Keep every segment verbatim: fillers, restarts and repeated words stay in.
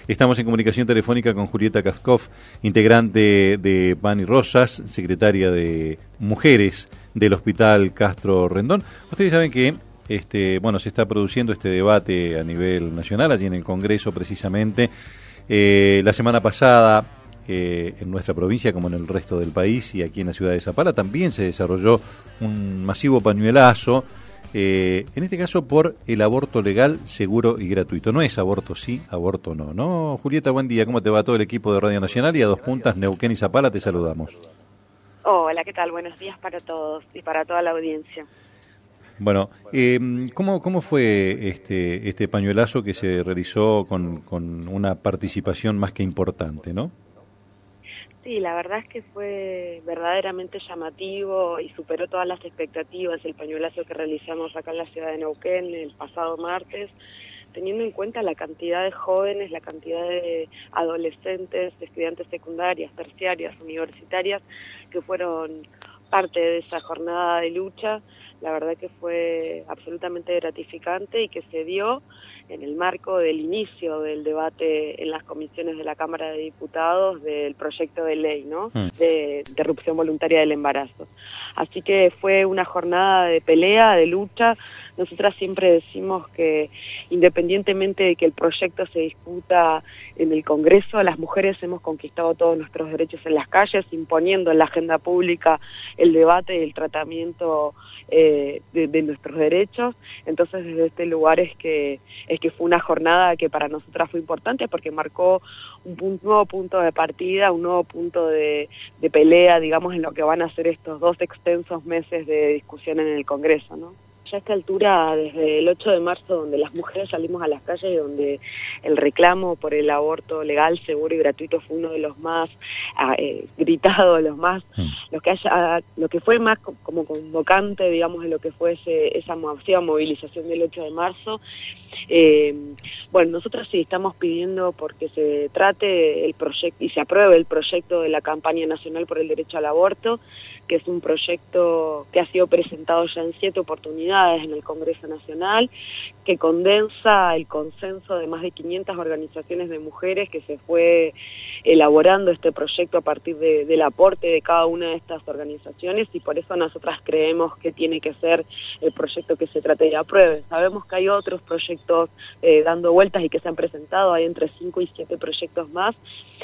Estamos en comunicación telefónica con Julieta Kaskov, integrante de Pan y Rosas, secretaria de Mujeres del Hospital Castro Rendón. Ustedes saben que este, bueno, se está produciendo este debate a nivel nacional, allí en el Congreso precisamente. Eh, la semana pasada, eh, en nuestra provincia como en el resto del país y aquí en la ciudad de Zapala, también se desarrolló un masivo pañuelazo. Eh, en este caso por el aborto legal, seguro y gratuito. No es aborto sí, aborto no, ¿no? Julieta, buen día. ¿Cómo te va todo el equipo de Radio Nacional? Y a dos puntas, Neuquén y Zapala, te saludamos. Hola, ¿qué tal? Buenos días para todos y para toda la audiencia. Bueno, eh, ¿cómo, cómo fue este, este pañuelazo que se realizó con, con una participación más que importante, ¿no? Sí, la verdad es que fue verdaderamente llamativo y superó todas las expectativas el pañuelazo que realizamos acá en la ciudad de Neuquén el pasado martes, teniendo en cuenta la cantidad de jóvenes, la cantidad de adolescentes, de estudiantes secundarias, terciarias, universitarias, que fueron parte de esa jornada de lucha. La verdad que fue absolutamente gratificante y que se dio en el marco del inicio del debate en las comisiones de la Cámara de Diputados del proyecto de ley, ¿no?, de interrupción voluntaria del embarazo. Así que fue una jornada de pelea, de lucha. Nosotras siempre decimos que independientemente de que el proyecto se discuta en el Congreso, las mujeres hemos conquistado todos nuestros derechos en las calles, imponiendo en la agenda pública el debate y el tratamiento eh, de, de nuestros derechos. Entonces desde este lugar es que, es que fue una jornada que para nosotras fue importante porque marcó un, un nuevo punto de partida, un nuevo punto de, de pelea, digamos, en lo que van a ser estos dos extensos meses de discusión en el Congreso, ¿no? Ya a esta altura, desde el ocho de marzo, donde las mujeres salimos a las calles y donde el reclamo por el aborto legal, seguro y gratuito fue uno de los más eh, gritados, los más, mm. lo que haya, lo que fue más como convocante, digamos, de lo que fue ese, esa masiva movilización del ocho de marzo. Eh, bueno, nosotros sí estamos pidiendo porque se trate el proyecto y se apruebe el proyecto de la campaña nacional por el derecho al aborto, que es un proyecto que ha sido presentado ya en siete oportunidades en el Congreso Nacional, que condensa el consenso de más de quinientas organizaciones de mujeres, que se fue elaborando este proyecto a partir de, del aporte de cada una de estas organizaciones, y por eso nosotras creemos que tiene que ser el proyecto que se trate y apruebe. Sabemos que hay otros proyectos eh, dando vueltas y que se han presentado, hay entre cinco y siete proyectos más,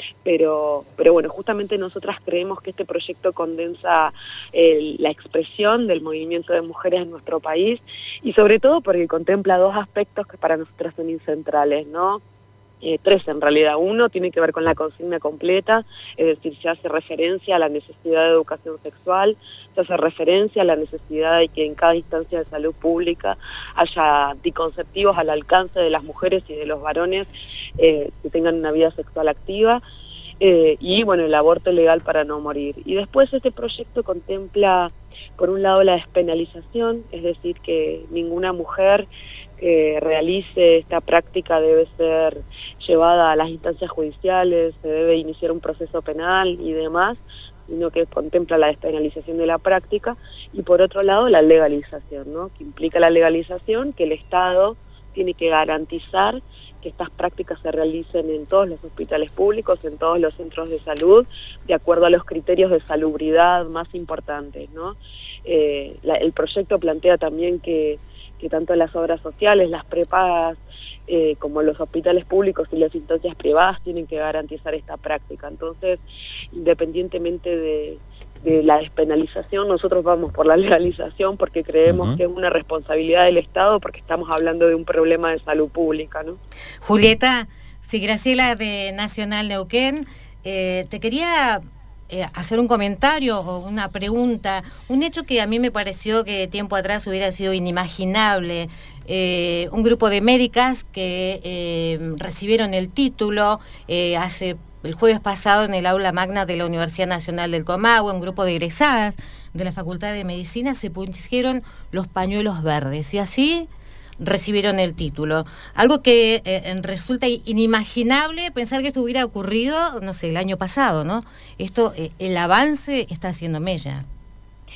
pero, pero bueno, justamente nosotras creemos que este proyecto condensa el, la expresión del movimiento de mujeres en nuestro país, y sobre todo porque contempla dos aspectos que para nosotras son centrales, ¿no? Eh, tres en realidad. Uno tiene que ver con la consigna completa, es decir, se hace referencia a la necesidad de educación sexual, se hace referencia a la necesidad de que en cada instancia de salud pública haya anticonceptivos al alcance de las mujeres y de los varones eh, que tengan una vida sexual activa, eh, y bueno, el aborto legal para no morir. Y después este proyecto contempla, por un lado, la despenalización, es decir, que ninguna mujer que realice esta práctica debe ser llevada a las instancias judiciales, se debe iniciar un proceso penal y demás, sino que contempla la despenalización de la práctica, y por otro lado la legalización, ¿no?, que implica la legalización, que el Estado tiene que garantizar que estas prácticas se realicen en todos los hospitales públicos, en todos los centros de salud, de acuerdo a los criterios de salubridad más importantes, ¿no? Eh, la, el proyecto plantea también que, que tanto las obras sociales, las prepagas, eh, como los hospitales públicos y las instancias privadas tienen que garantizar esta práctica. Entonces, independientemente de, de la despenalización, nosotros vamos por la legalización porque creemos uh-huh. que es una responsabilidad del Estado, porque estamos hablando de un problema de salud pública, ¿no? Julieta, sí, Graciela de Nacional Neuquén, eh, te quería eh, hacer un comentario o una pregunta, un hecho que a mí me pareció que tiempo atrás hubiera sido inimaginable. Eh, un grupo de médicas que eh, recibieron el título eh, hace el jueves pasado en el aula magna de la Universidad Nacional del Comahue, un grupo de egresadas de la Facultad de Medicina se pusieron los pañuelos verdes y así recibieron el título. Algo que eh, resulta inimaginable pensar que esto hubiera ocurrido, no sé, el año pasado, ¿no? Esto, eh, el avance está haciendo mella.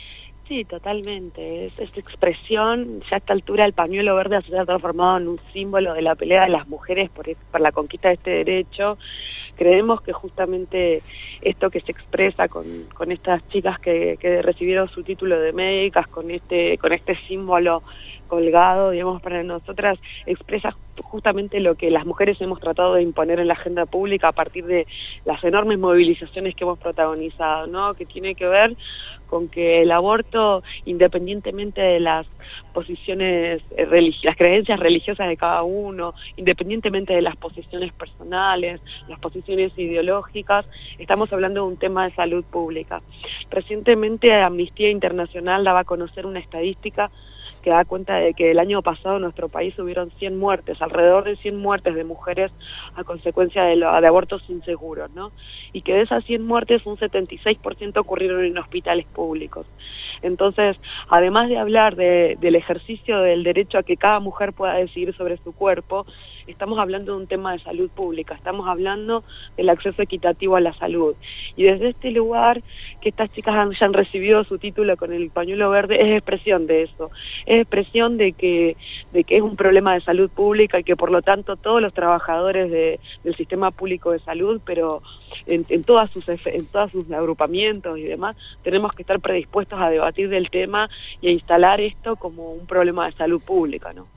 Sí, totalmente. Es, es expresión, ya a esta altura el pañuelo verde se ha transformado en un símbolo de la pelea de las mujeres por, por la conquista de este derecho. Creemos que justamente esto que se expresa con, con estas chicas que, que recibieron su título de médicas, con este, con este símbolo colgado, digamos, para nosotras, expresa justamente lo que las mujeres hemos tratado de imponer en la agenda pública a partir de las enormes movilizaciones que hemos protagonizado, ¿no? Que tiene que ver con que el aborto, independientemente de las posiciones religiosas, las creencias religiosas de cada uno, independientemente de las posiciones personales, las posiciones ideológicas, estamos hablando de un tema de salud pública. Recientemente Amnistía Internacional daba a conocer una estadística que da cuenta de que el año pasado en nuestro país hubieron cien muertes, alrededor de cien muertes de mujeres a consecuencia de, lo, de abortos inseguros, ¿no? Y que de esas cien muertes un setenta y seis por ciento ocurrieron en hospitales públicos. Entonces, además de hablar de, del ejercicio del derecho a que cada mujer pueda decidir sobre su cuerpo, estamos hablando de un tema de salud pública, estamos hablando del acceso equitativo a la salud. Y desde este lugar, que estas chicas hayan recibido su título con el pañuelo verde, es expresión de eso, es expresión de que, de que es un problema de salud pública y que por lo tanto todos los trabajadores de, del sistema público de salud, pero en, en, todas sus, en todos sus agrupamientos y demás, tenemos que estar predispuestos a debatir del tema y a instalar esto como un problema de salud pública, ¿no?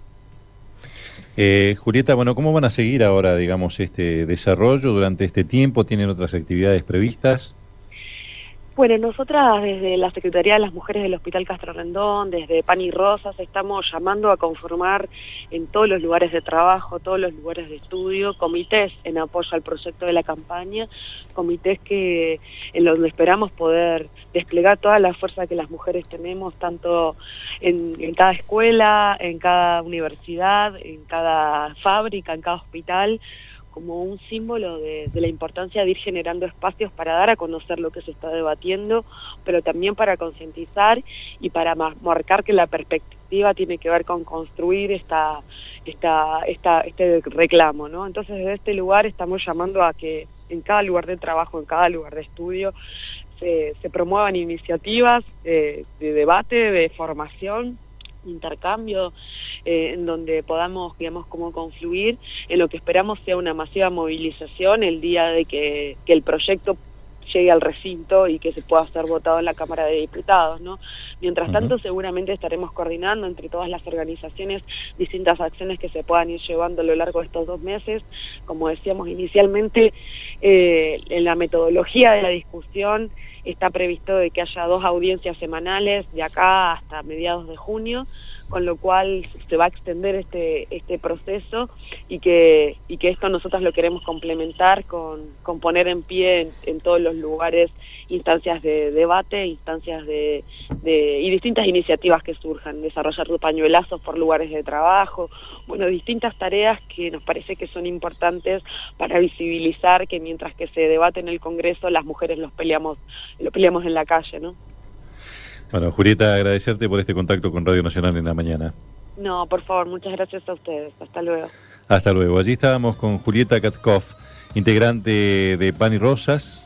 Eh, Julieta, bueno, ¿cómo van a seguir ahora, digamos, este desarrollo durante este tiempo? ¿Tienen otras actividades previstas? Bueno, nosotras desde la Secretaría de las Mujeres del Hospital Castro Rendón, desde Pan y Rosas, estamos llamando a conformar en todos los lugares de trabajo, todos los lugares de estudio, comités en apoyo al proyecto de la campaña, comités que en donde esperamos poder desplegar toda la fuerza que las mujeres tenemos, tanto en, en cada escuela, en cada universidad, en cada fábrica, en cada hospital, como un símbolo de, de la importancia de ir generando espacios para dar a conocer lo que se está debatiendo, pero también para concientizar y para marcar que la perspectiva tiene que ver con construir esta, esta, esta, este reclamo, ¿no? Entonces, desde este lugar estamos llamando a que en cada lugar de trabajo, en cada lugar de estudio, se, se promuevan iniciativas eh, de debate, de formación, intercambio, eh, en donde podamos, digamos, como confluir en lo que esperamos sea una masiva movilización el día de que, que el proyecto llegue al recinto y que se pueda ser votado en la Cámara de Diputados, ¿no? Mientras uh-huh. tanto, seguramente estaremos coordinando entre todas las organizaciones distintas acciones que se puedan ir llevando a lo largo de estos dos meses. Como decíamos inicialmente, eh, en la metodología de la discusión está previsto de que haya dos audiencias semanales de acá hasta mediados de junio, con lo cual se va a extender este, este proceso y que, y que esto nosotros lo queremos complementar con, con poner en pie en, en todos los lugares instancias de debate, instancias de, de y distintas iniciativas que surjan, desarrollar pañuelazos por lugares de trabajo, bueno, distintas tareas que nos parece que son importantes para visibilizar que mientras que se debate en el Congreso, las mujeres los peleamos, lo peleamos en la calle, ¿no? Bueno, Julieta, agradecerte por este contacto con Radio Nacional en la mañana. No, por favor, muchas gracias a ustedes. Hasta luego. Hasta luego. Allí estábamos con Julieta Katkov, integrante de Pan y Rosas.